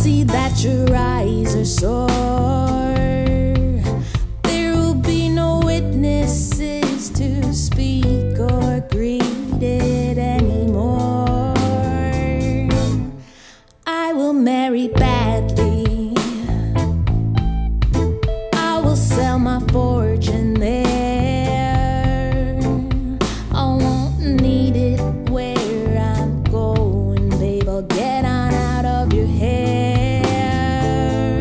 see that your eyes are sore. There will be no witnesses to speak or greet it anymore. I will marry badly. I will sell my fortune there. I won't need it where I'm going, babe. I'll get on out of your hair.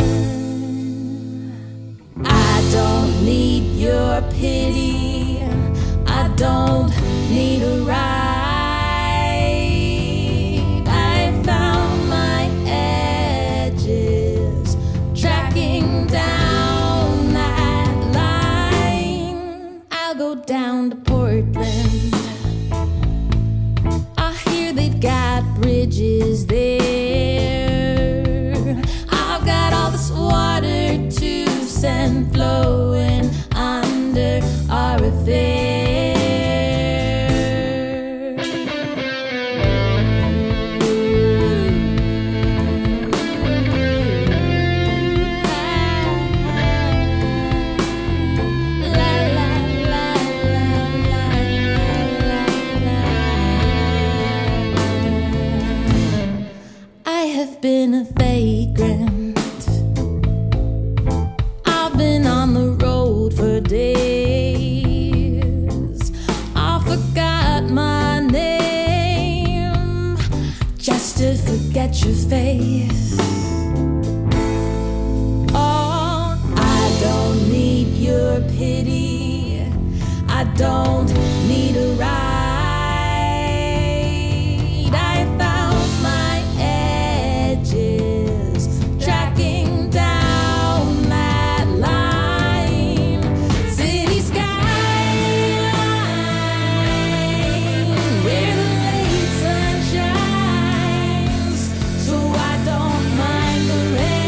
I don't need your pity. I don't need a ride. I found my edges, tracking down that line. I'll go down to Portland. I hear they've got bridges there. I've got all this water to send flowing under our affair. I have been a vagrant. I've been on the road for days. I forgot my name just to forget your face. Oh, I don't need your pity. I don't need a ride. I found my edges, tracking down that line. City skyline, where the late sun shines. So I don't mind the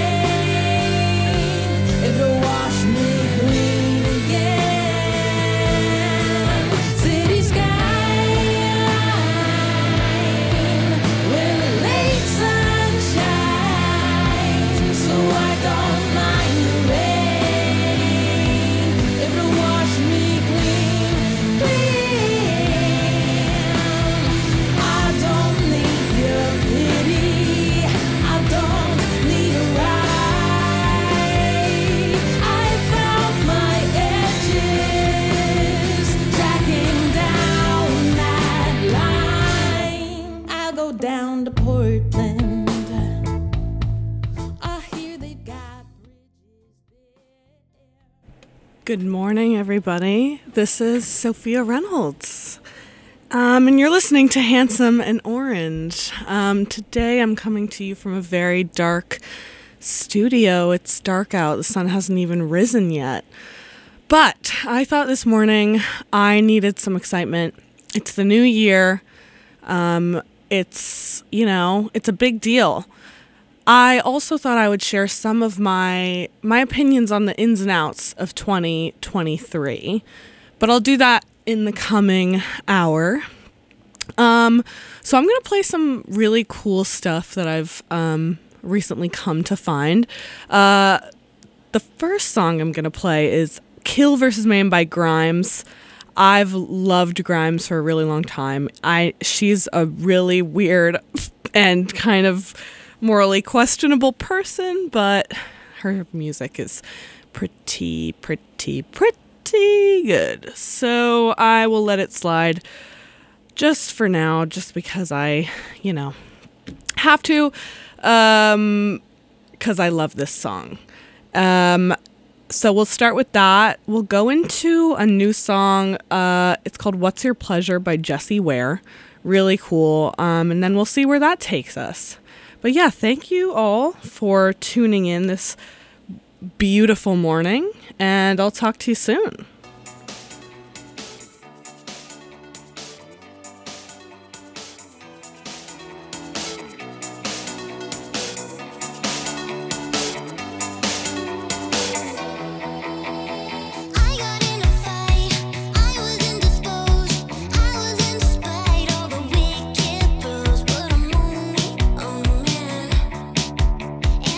rain if it'll wash me clean again. City skyline, where the late sun shines. So I don't mind the rain if it'll wash me clean, clean. I don't need your pity. I don't need a ride. I found my edges, tracking down that line. I'll go down to Portland. I hear they've got bridges there. Good morning, everybody. This is Sophia Reynolds. And you're listening to Handsome and Orange. Today I'm coming to you from a very dark studio. It's dark out. The sun hasn't even risen yet. But I thought this morning I needed some excitement. It's the new year. It's a big deal. I also thought I would share some of my opinions on the ins and outs of 2023, but I'll do that in the coming hour. So I'm going to play some really cool stuff that I've recently come to find. The first song I'm going to play is Kill vs. Mayhem by Grimes. I've loved Grimes for a really long time. She's a really weird and kind of morally questionable person, but her music is pretty good. So I will let it slide just for now, just because I, have to, because I love this song. So we'll start with that. We'll go into a new song. It's called What's Your Pleasure by Jessie Ware. Really cool. And then we'll see where that takes us. But yeah, thank you all for tuning in this beautiful morning, and I'll talk to you soon. I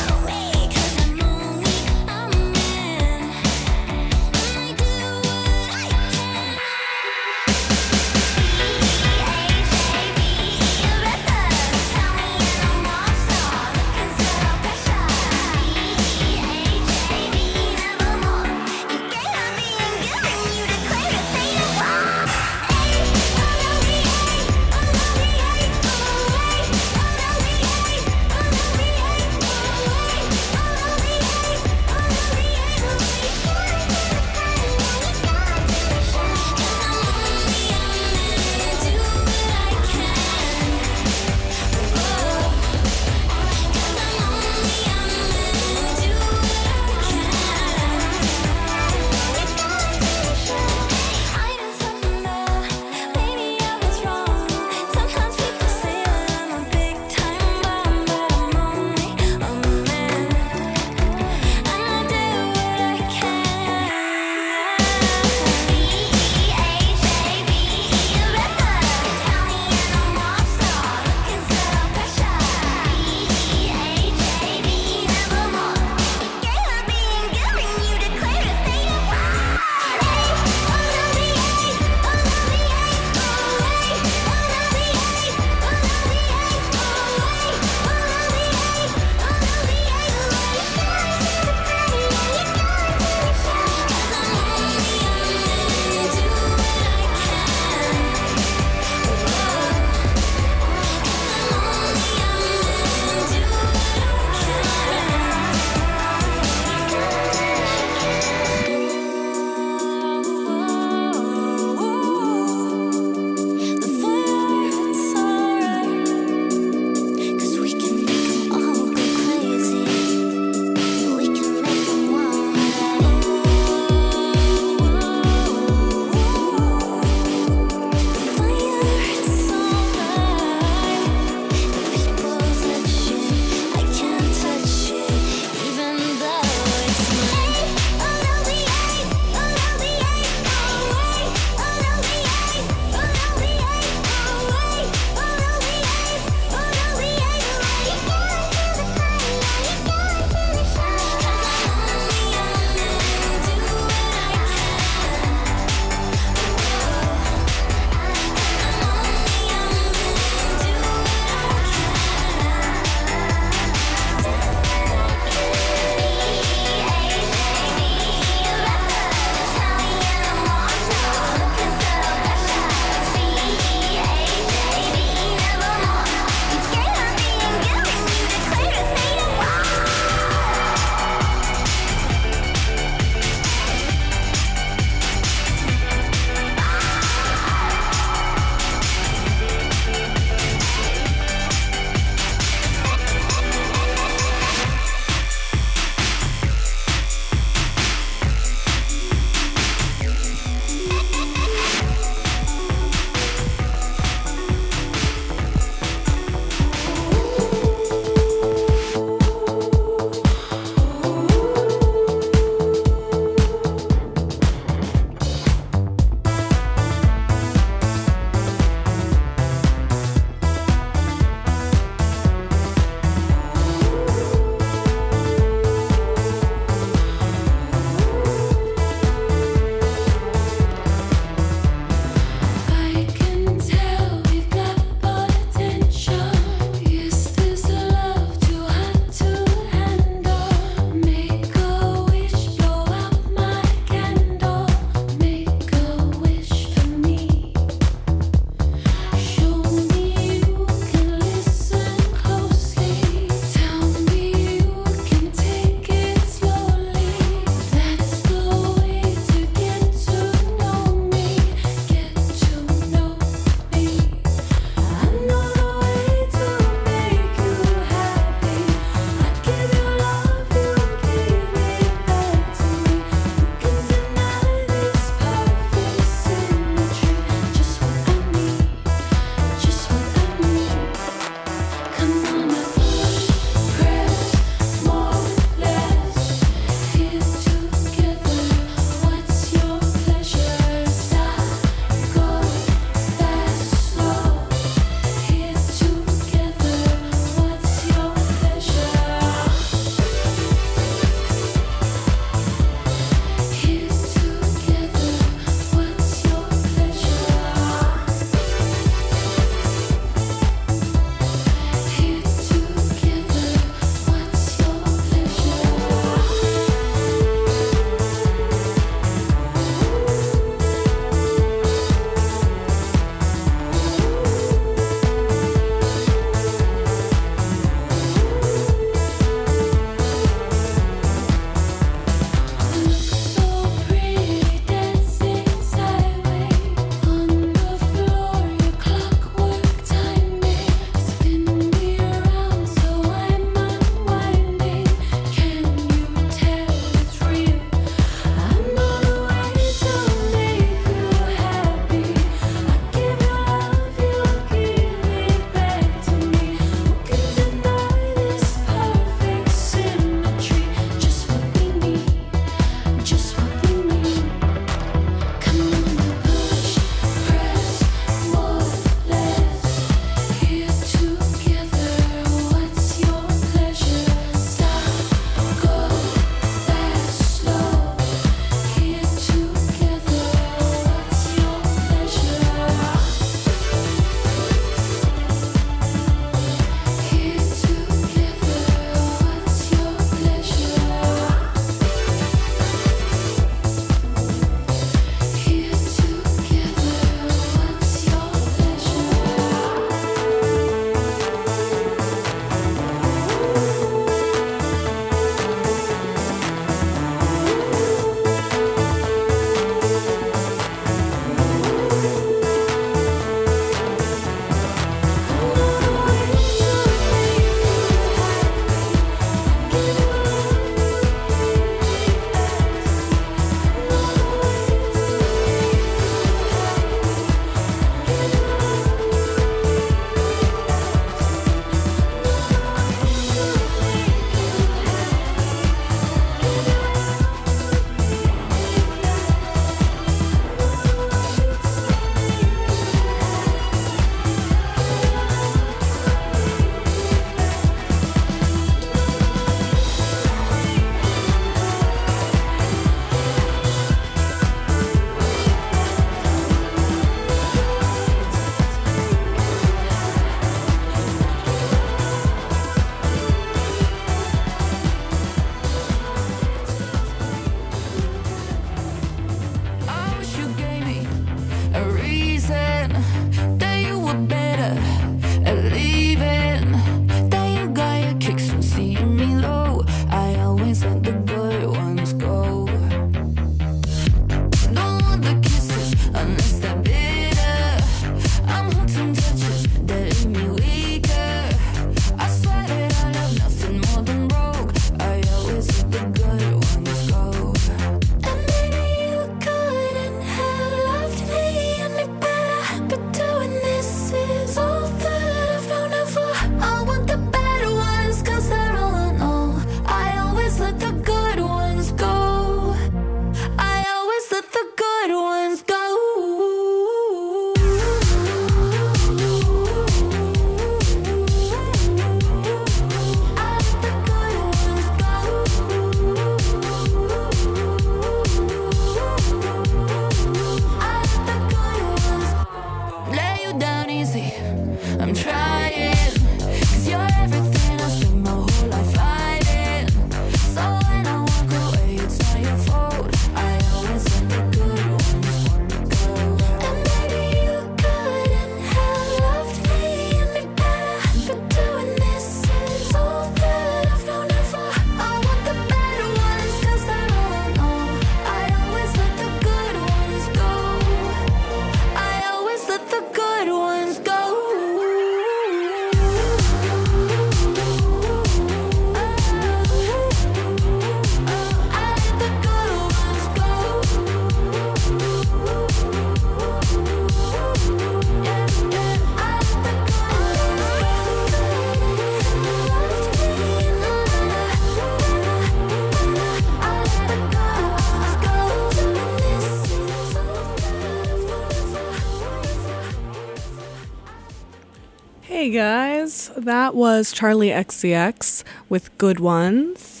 Hey guys, that was Charlie XCX with Good Ones.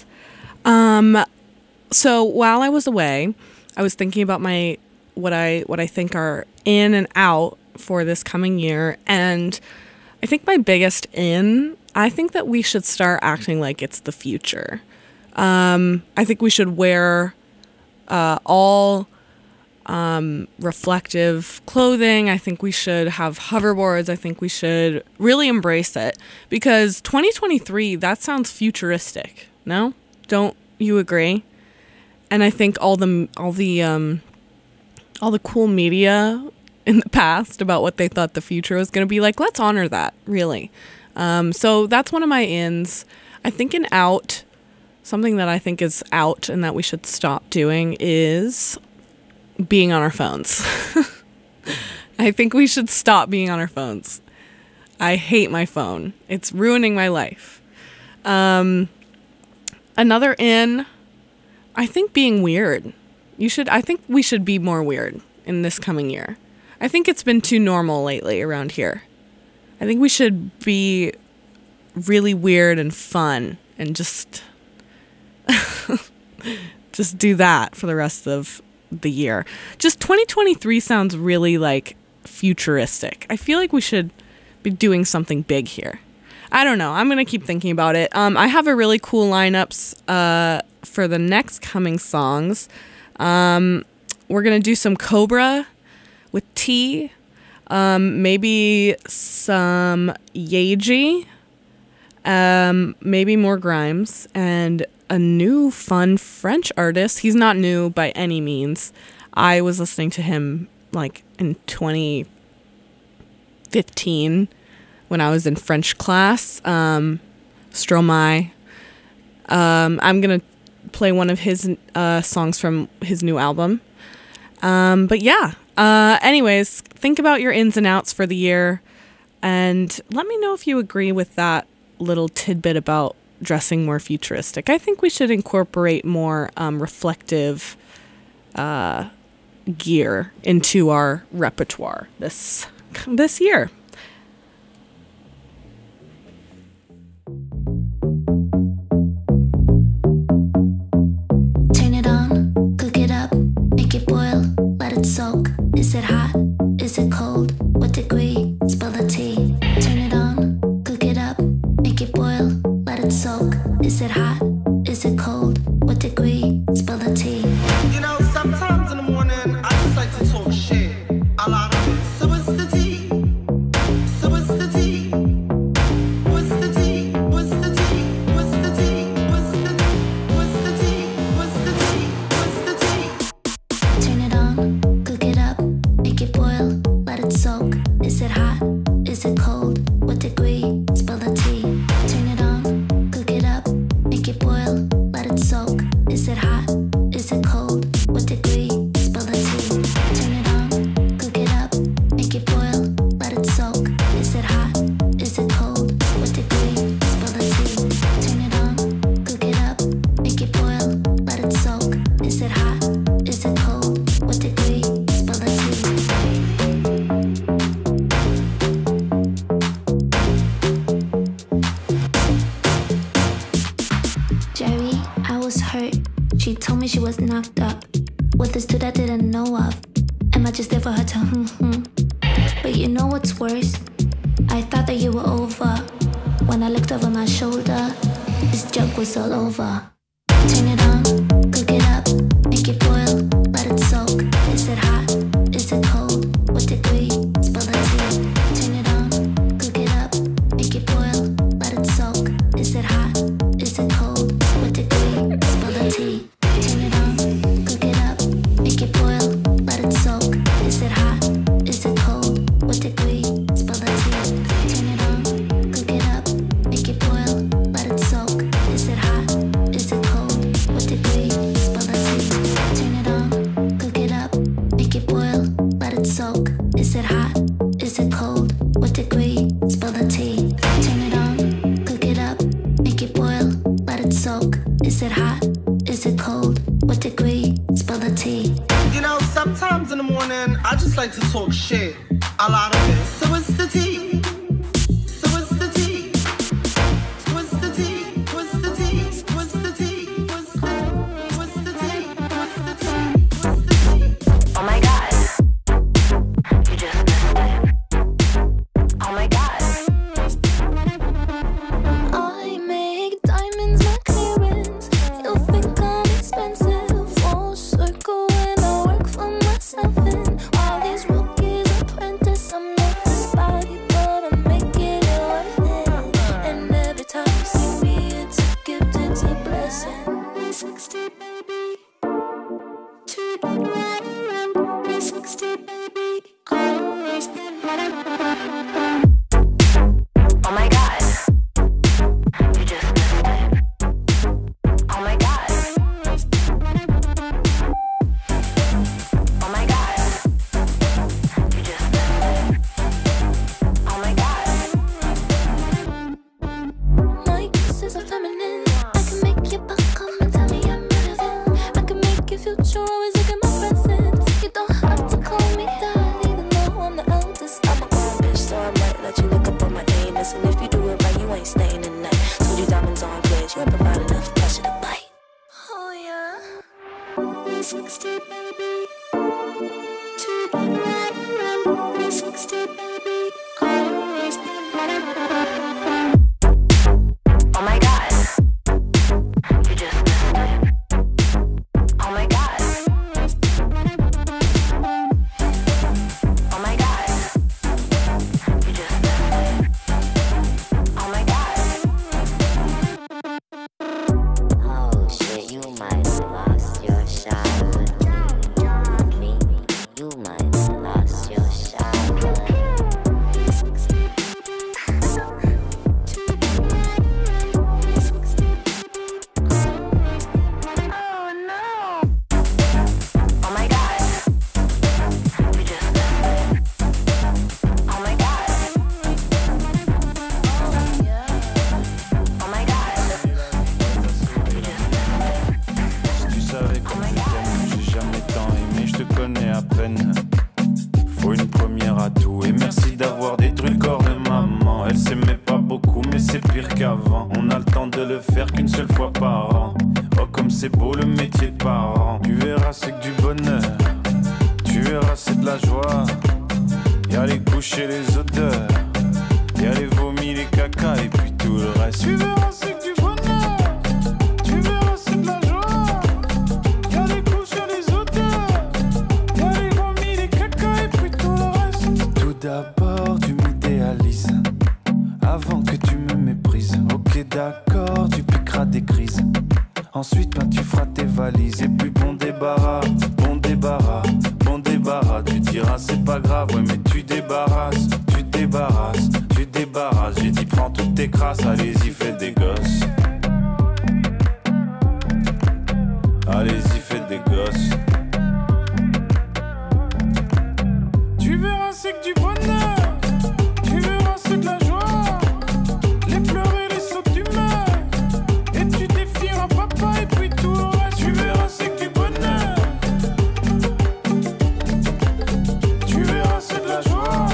So while I was away, I was thinking about what I think are in and out for this coming year, and I think my biggest I think that we should start acting like it's the future. I think we should wear all reflective clothing. I think we should have hoverboards. I think we should really embrace it, because 2023, that sounds futuristic. No? Don't you agree? And I think all the cool media in the past about what they thought the future was going to be like, let's honor that, really. So that's one of my ins. I think an out, something that I think is out and that we should stop doing is being on our phones. I think we should stop being on our phones. I hate my phone. It's ruining my life. Another in, I think being weird. I think we should be more weird in this coming year. I think it's been too normal lately around here. I think we should be really weird and fun and just do that for the rest of the year. Just 2023 sounds really like futuristic. I feel like we should be doing something big here. I don't know. I'm going to keep thinking about it. I have a really cool lineups for the next coming songs. We're going to do some Cobra with T, maybe some Yeji, maybe more Grimes, and a new fun French artist. He's not new by any means. I was listening to him like in 2015 when I was in French class. Stromae. I'm going to play one of his songs from his new album. But yeah, anyways, think about your ins and outs for the year, and let me know if you agree with that little tidbit about dressing more futuristic. I think we should incorporate more reflective gear into our repertoire this year. Turn it on, cook it up, make it boil, let it soak. Is it hot? Is it cold? What degree? Spill the tea. Turn it on, cook it up, make it boil, let it soak. Is it hot? Is it cold? What degree? Spill the tea. You know, sometimes in the morning, I just like to talk shit. A lot of it. So what's the tea? So what's the tea? What's the tea? What's the tea? What's the tea? What's the tea? What's the tea? What's the tea? What's the tea? Turn it on, cook it up, make it boil, let it soak. Is it hot? Is it cold? What degree? Spill the tea. Turn it on, cook it up, make it boil, let it soak. Is it hot? Is it cold? What degree? Spill the tea. Turn it on, cook it up, make it boil, let it soak. Is it hot? Is it cold? What degree? Spill the tea. Turn it on, cook it up, make it boil, let it soak. Is it hot? Is it cold? What degree? Spill the tea. Jerry, I was hurt. She told me she was knocked up with this dude I didn't know of. Am I just there for her to But you know what's worse? I thought that you were over. When I looked over my shoulder, this joke was all over. Turn it on, cook it up, make it boil, let it soak. Is it hot? Is it cold? What degree? Spill the tea. Turn it on, cook it up, make it boil, let it soak. Is it hot? Is it cold? What degree? Spill the tea. Turn it on, cook it up, make it boil, let it soak. Is it hot? Is it cold? What degree? Spill the tea. Turn it on, cook it up, make it boil, let it soak. Is it hot? Is it cold? What degree? Spill the tea. Turn it on, cook it up, make it boil, let it soak. Is it hot? Is it cold? What degree? Spill the tea. Turn it on, cook it up, make it boil, let it soak. Is it hot? Is it cold? What degree? Spill the tea. You know, sometimes in the morning, I just like to talk shit. A lot of it. So what's the tea? So what's connais à peine. Faut une première à tout. Et merci d'avoir détruit le corps de maman. Elle s'aimait pas beaucoup mais c'est pire qu'avant. On a le temps de le faire qu'une seule fois par an. Oh comme c'est beau le métier de parent. Tu verras c'est que du bonheur. Tu verras c'est de la joie. Y'a les couches et les odeurs. Y'a les vomis, les caca et puis tout le reste. Tu verras c'est que du bonheur. Tu verras c'est de la joie. Y'a les couches et les odeurs. Y'a les vomis, les caca et puis tout le reste. Tout d'abord tu m'idéalises avant que tu me méprises. Ok d'accord, tu piqueras des crises. Ensuite ben tu feras tes valises. Et puis bon débarras, bon débarras, bon débarras. Tu diras c'est pas grave, ouais mais tu débarrasses. Tu débarrasses, tu débarrasses. J'ai dit prends toutes tes crasses, allez-y fais des gosses. Allez-y fais des gosses. Tu verras c'est que du bonheur. Tu verras c'est de la joie. Les pleurs et les sauts d'humeur. Et tu défieras papa et puis tout le reste. Tu verras c'est que du bonheur. Tu verras c'est de la joie.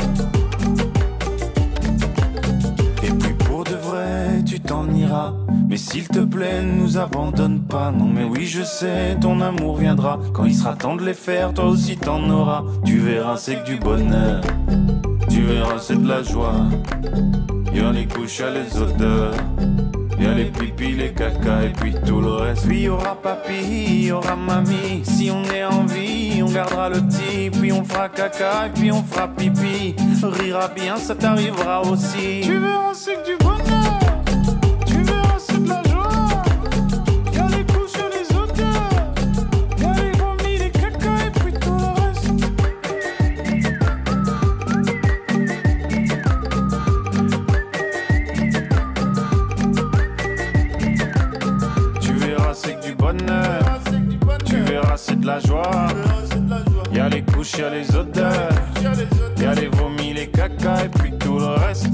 Et puis pour de vrai tu t'en iras. Mais s'il te plaît ne nous abandonne pas. Non mais oui je sais ton amour viendra. Quand il sera temps de les faire toi aussi t'en auras. Tu verras c'est que du bonheur. Tu verras c'est de la joie. Y'a les couches, y'a les odeurs. Y'a les pipis, les caca et puis tout le reste. Puis y'aura papy, y'aura mamie. Si on est en vie, on gardera le petit. Puis on fera caca et puis on fera pipi. Rira bien, ça t'arrivera aussi. Tu verras c'est que du bonheur. Tu verras c'est de la joie. Y'a les couches, y'a les odeurs. Y'a les vomis, les caca et puis tout le reste. Tu verras c'est que du bonheur. Tu verras c'est de la joie. Y'a les couches, y'a les odeurs. Y'a les vomis, les caca et puis tout le reste.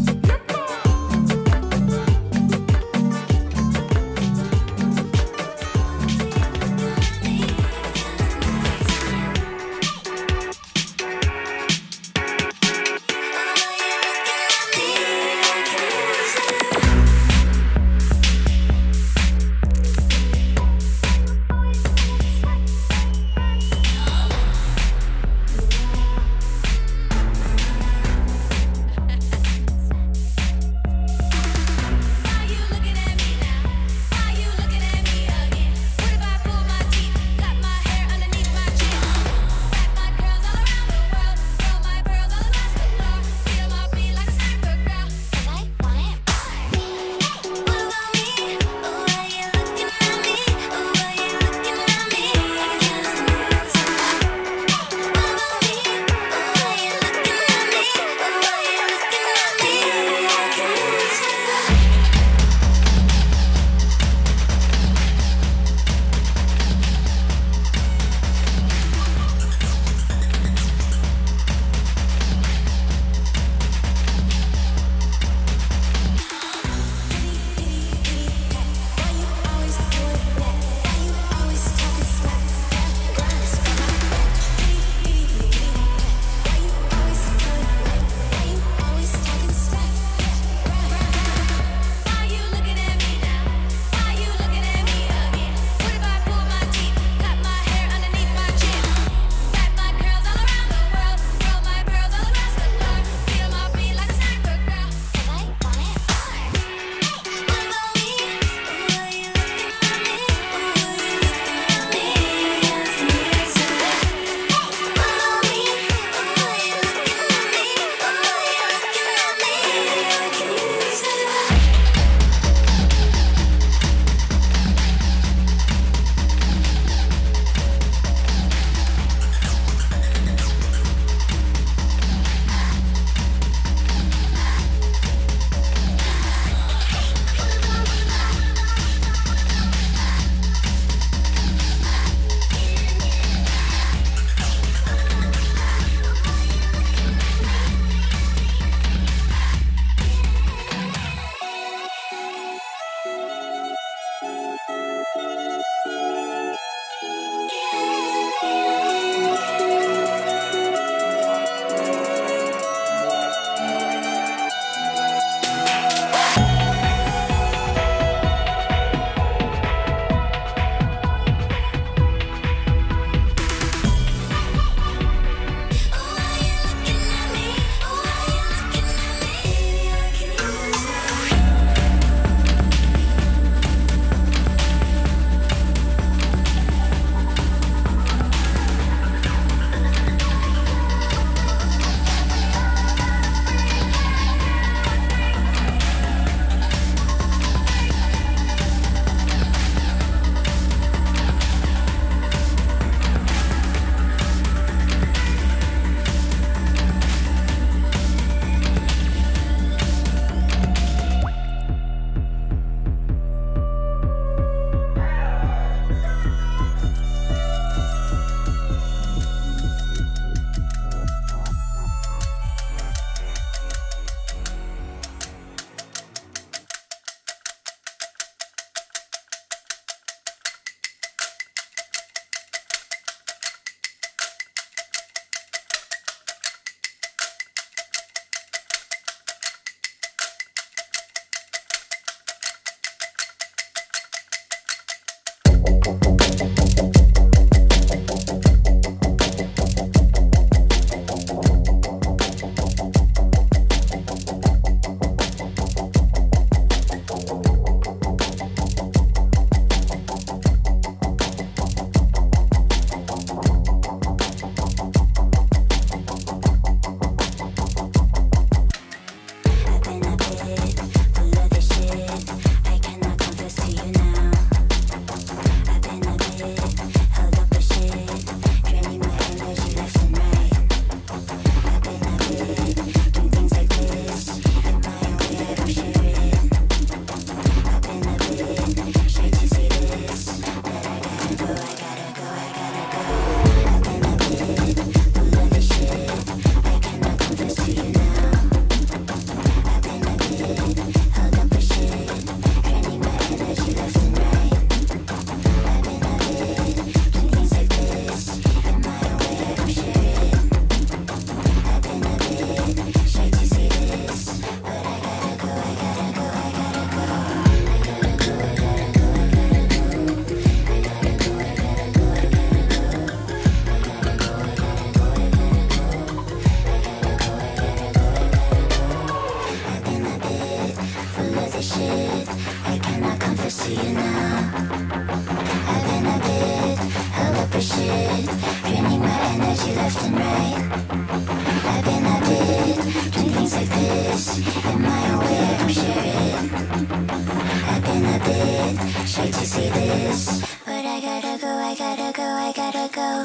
left and right. I've been, I did, do things like this. Am I aware? Don't share it. I've been a bit shy to see this, but I gotta go, I gotta go, I gotta go.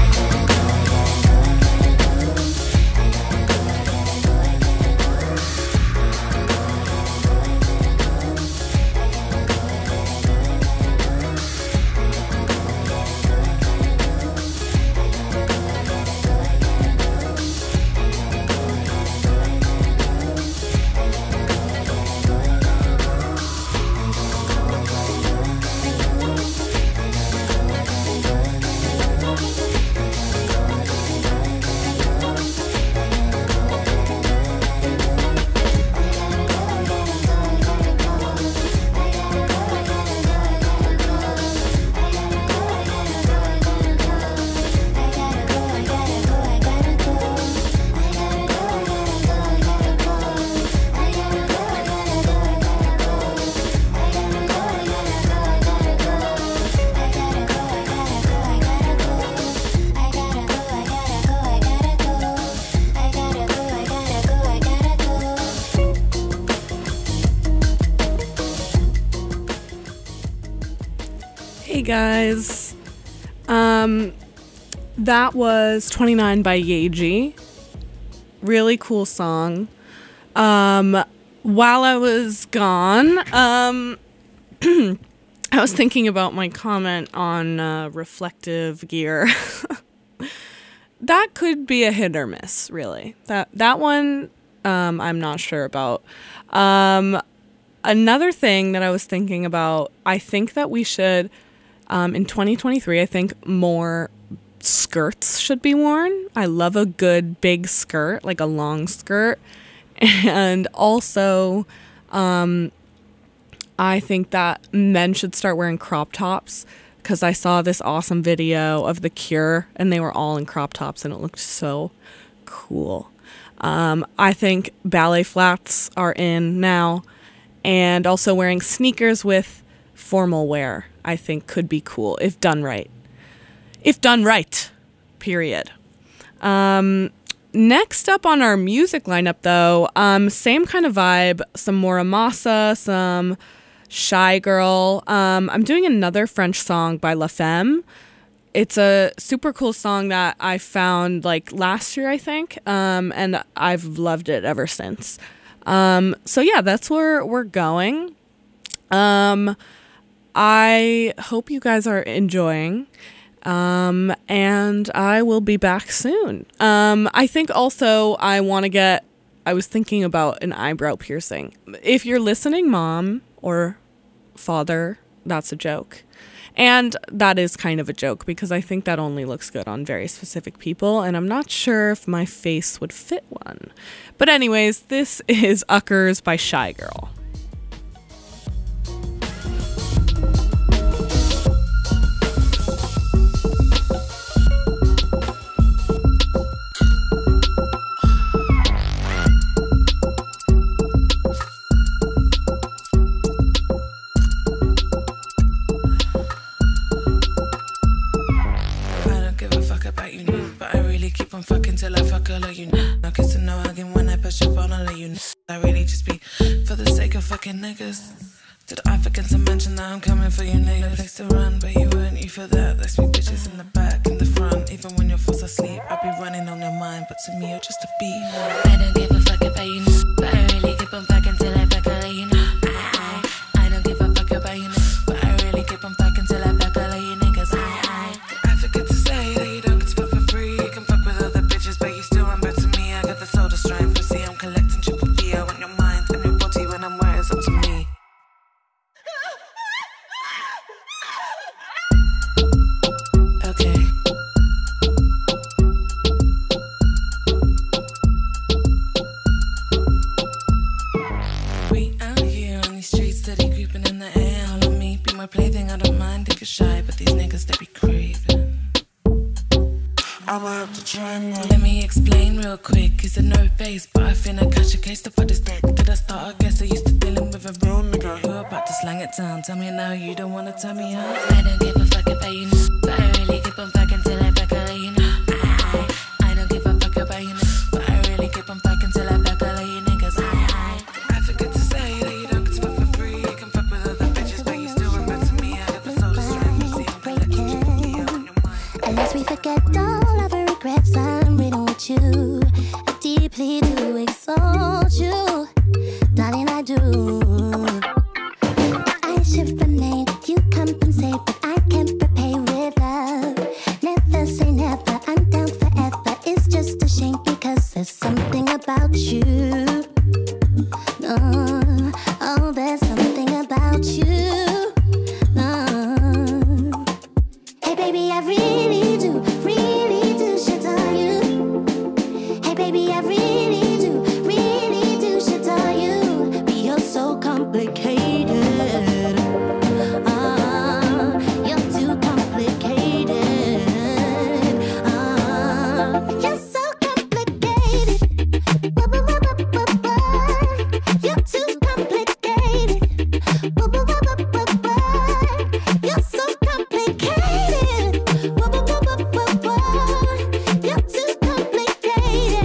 Hey guys, that was 29 by Yeji. Really cool song. While I was gone, I was thinking about my comment on reflective gear. That could be a hit or miss, really. That one, I'm not sure about. Another thing that I was thinking about, I think that we should, in 2023, I think more skirts should be worn. I love a good big skirt, like a long skirt. And also, I think that men should start wearing crop tops, because I saw this awesome video of The Cure and they were all in crop tops and it looked so cool. I think ballet flats are in now, and also wearing sneakers with formal wear I think could be cool if done right. If done right, period. Next up on our music lineup, though, same kind of vibe, some Muramasa, some Shy Girl. I'm doing another French song by La Femme. It's a super cool song that I found like last year, I think, and I've loved it ever since. So yeah, that's where we're going. I hope you guys are enjoying. And I will be back soon. I think also I was thinking about an eyebrow piercing. If you're listening, mom or father, that's a joke. And that is kind of a joke because I think that only looks good on very specific people, and I'm not sure if my face would fit one. But anyways, this is Uckers by Shy Girl. Fucking till I fuck her, like you know. No kissing, no hugging when I push up on her, like you know. I really just be for the sake of fucking niggas. To the Africans, I mentioned that I'm coming for you niggas. Place to run, but you weren't you for that. Let's be bitches in the back, in the front. Even when you're fast asleep, I be running on your mind. But to me, you're just a beat. I don't give a fuck about you know. But I really keep on fucking till I fuck her, like you know. I don't give a fuck about you know. But I really keep on fucking till I fuck her, like you niggas. I forget to say that you don't get to fuck for free. You can fuck with other bitches, but you still run back to me. I got the soda strain pussy, I'm collecting triple D. I want your mind and your body when I'm where it's up to me. Okay. We out here on these streets, steady creeping in the air. All of me, be my plaything, I don't mind if you're shy, but these niggas, they be craving. I'ma have to try more. Let me explain real quick. It's a no face, but I finna catch a case to for this dick. Did I start? I guess I used to dealing with a real nigga. You're about to slang it down. Tell me now, you don't wanna tell me how. I don't give a fuck about you know. But I really keep on fucking till I fuck her, like you know. you. I deeply do exalt you. Darling, I do. If I should remain, you compensate, but I can't repay with love. Never say never, I'm down forever. It's just a shame because there's something about you. No, oh, there's something about you. No. Hey baby, I really do should tell you. Hey baby, I really do should tell you. But you're so complicated. You're too complicated. You're so complicated. You're too complicated. You're so complicated. You're too complicated.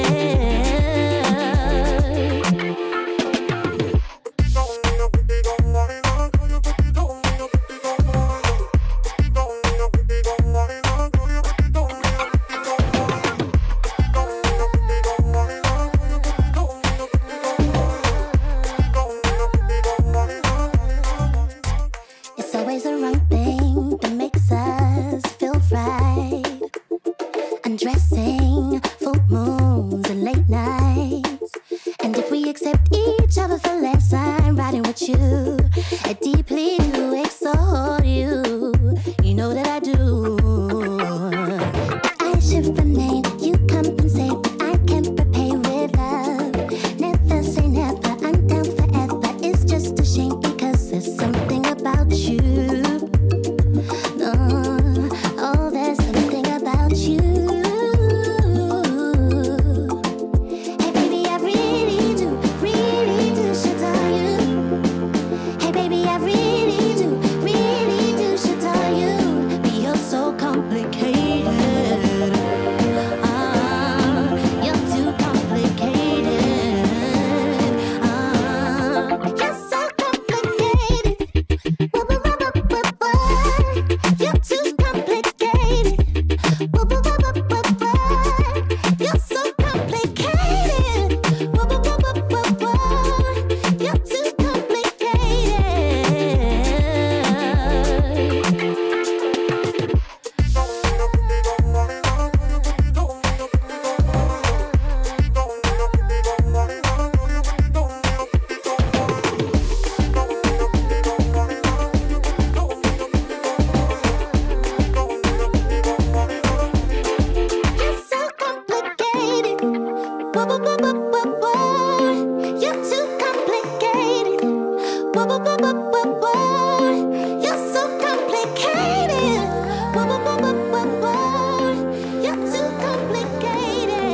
It's always the wrong thing that makes us feel right. Undressing, full moons and late nights. And if we accept each other for less, I'm riding with you. I deeply do exalt you. You know that I do. If I should remain, you compensate, but I can't repay with love. Never say never, I'm down forever. It's just a shame because there's something about you. No, oh, there's something about you. Hey baby, I really do should tell you. Hey baby, I really do should tell you. But you're so complicated. You're too complicated. You're so complicated. You're too complicated. You're so complicated. You're too complicated. You're so complicated. You're too complicated. You're so complicated. You're too complicated.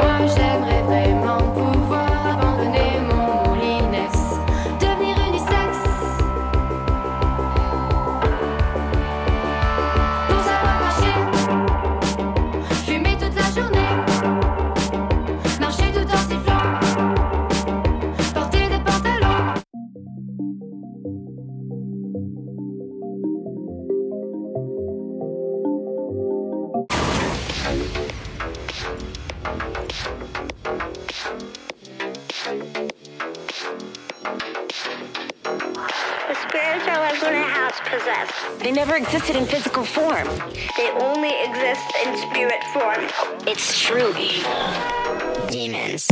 Moi j'aimerais vraiment pouvoir abandonner mon moulinesse, devenir unisexe, pour savoir marcher, fumer toute la journée, marcher tout en sifflant, porter des pantalons. The spirits are like when a house possessed. They never existed in physical form. They only exist in spirit form. It's true. Demons.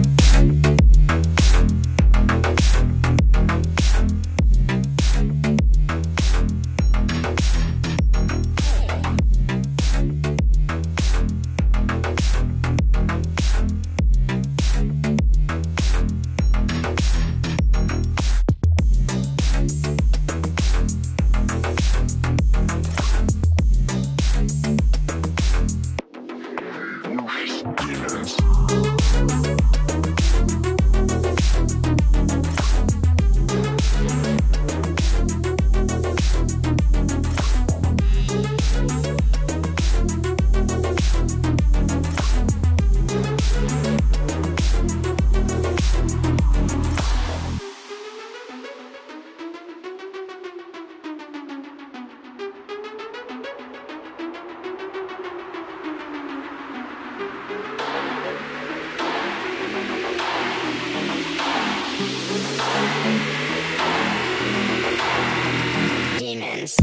Demons.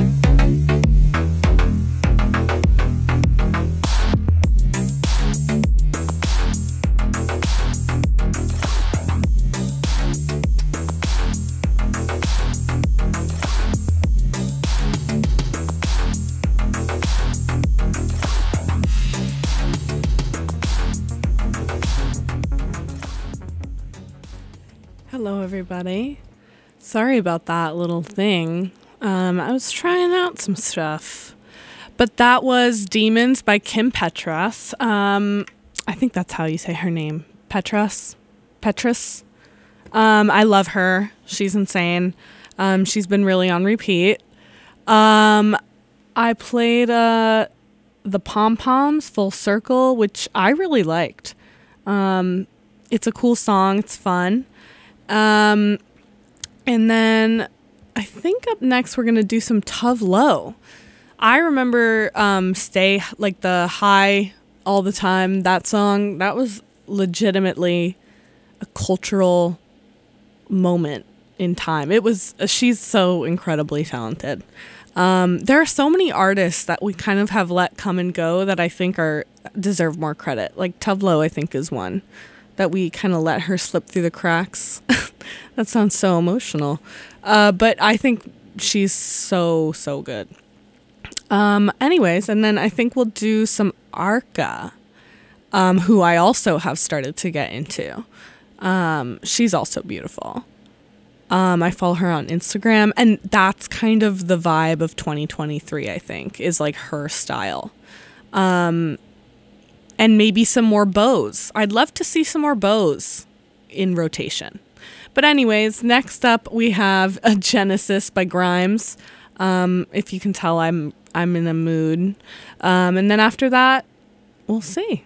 Hello, everybody. Sorry about that little thing. I was trying out some stuff. But that was Demons by Kim Petras. I think that's how you say her name. Petras? I love her. She's insane. She's been really on repeat. I played the Pom Poms Full Circle, which I really liked. It's a cool song. It's fun. And then I think up next we're going to do some Tove Lo. I remember Stay, like the High All the Time, that song. That was legitimately a cultural moment in time. She's so incredibly talented. There are so many artists that we kind of have let come and go that I think deserve more credit. Like Tove Lo, I think, is one that we kind of let her slip through the cracks. That sounds so emotional. But I think she's so, so good. Anyways, and then I think we'll do some Arca, who I also have started to get into. She's also beautiful. I follow her on Instagram, and that's kind of the vibe of 2023, I think, is like her style. And maybe some more bows. I'd love to see some more bows in rotation. But anyways, next up we have a Genesis by Grimes. If you can tell, I'm in a mood. And then after that, we'll see.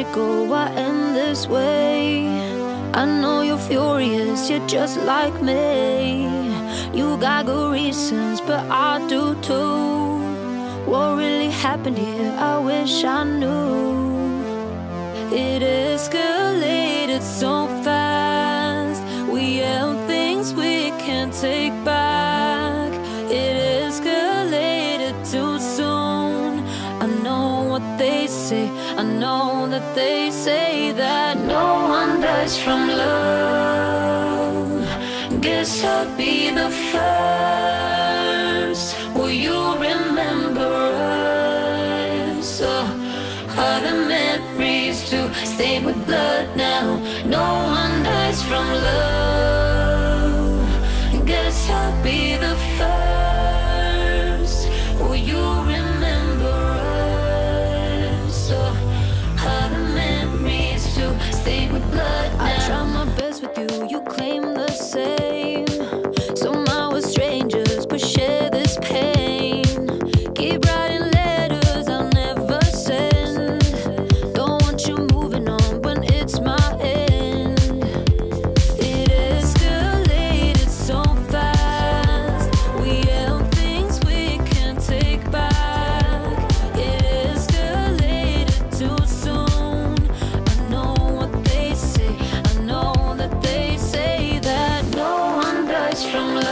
cycle, I end this way. I know you're furious, you're just like me. You got good reasons, but I do too. What really happened here, I wish I knew. It escalated so fast. We held things we can't take back. It escalated too soon. I know what they say, I know that they say that no one dies from love. Guess I'll be the first. Will you remember us? Are the memories to stay with blood now? No one dies from love. Guess I'll be the first. Will you remember us? Are the memories to stay with blood now? I try my best with you, you claim the same. Somehow we're strangers, but share this pain. Keep writing letters I'll never send. Don't want you moving on, but it's my end. It escalated so fast. We held things we can't take back. It escalated too soon. I know what they say, I know that they say that no one dies from love.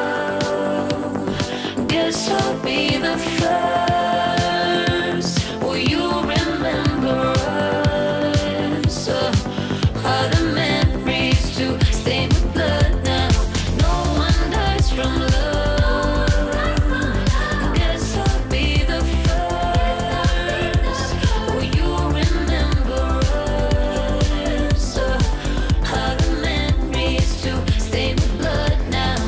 Guess I'll be the first. Will you remember us? Are the memories to stay with blood now? No one dies from love. Guess I'll be the first. Will you remember us? Are the memories to stay with blood now?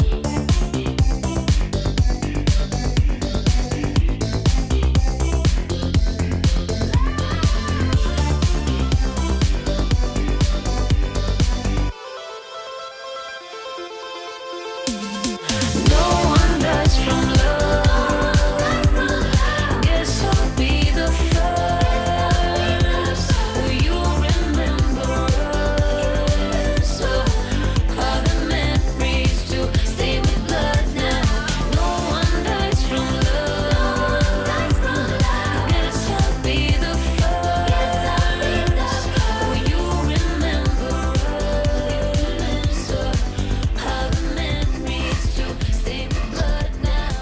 No one dies from love. Guess I'll be the first. Will you remember us? Are the memories to stay with blood now? No one dies from love. Guess I'll be the first. Will you remember us? Are the memories to stay with blood now?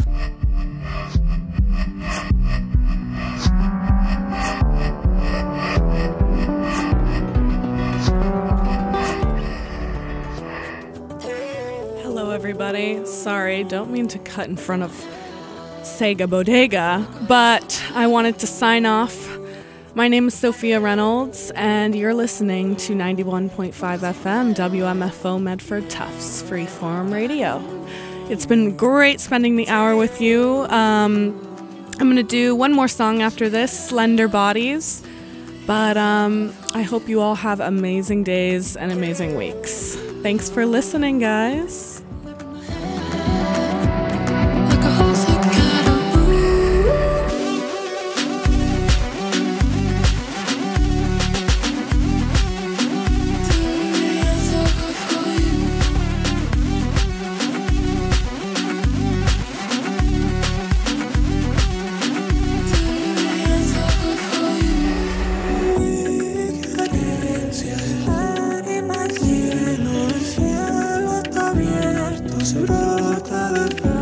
Hello, everybody. Sorry, don't mean to cut in front of Sega Bodega, but I wanted to sign off. My name is Sophia Reynolds, and you're listening to 91.5 FM WMFO Medford Tufts Freeform Radio. It's been great spending the hour with you. I'm going to do one more song after this, Slender Bodies, but I hope you all have amazing days and amazing weeks. Thanks for listening, guys. Brota de